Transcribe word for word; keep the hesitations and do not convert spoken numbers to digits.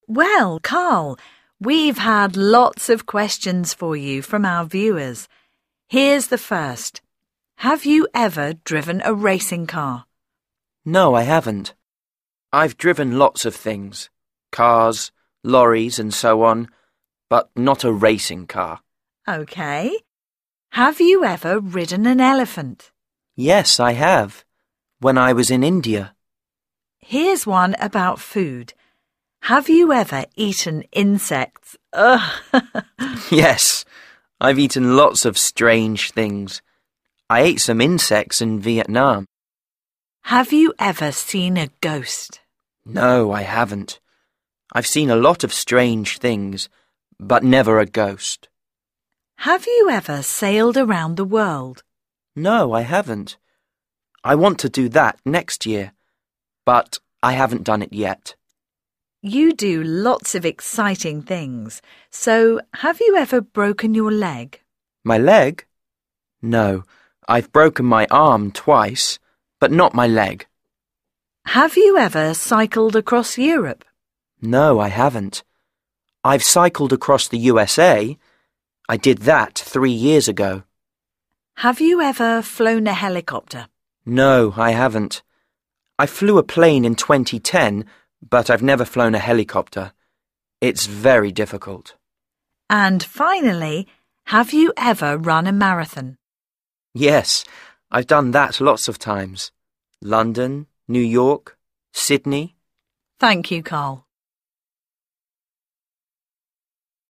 Well, Carl, we've had lots of questions for you from our viewers. Here's the first. Have you ever driven a racing car? No, I haven't. I've driven lots of things. Cars, lorries and so on, but not a racing car. OK. Have you ever ridden an elephant? Yes, I have. When I was in India. Here's one about food. Have you ever eaten insects? Ugh. Yes, I've eaten lots of strange things. I ate some insects in Vietnam. Have you ever seen a ghost? No, I haven't. I've seen a lot of strange things, but never a ghost. Have you ever sailed around the world? No, I haven't. I want to do that next year, but I haven't done it yet. You do lots of exciting things, so have you ever broken your leg? My leg? No, I've broken my arm twice, but not my leg. Have you ever cycled across Europe? No, I haven't. I've cycled across the U S A. I did that three years ago. Have you ever flown a helicopter? No, I haven't. I flew a plane in twenty ten, but I've never flown a helicopter. It's very difficult. And finally, have you ever run a marathon? Yes, I've done that lots of times. London, New York, Sydney. Thank you, Carl.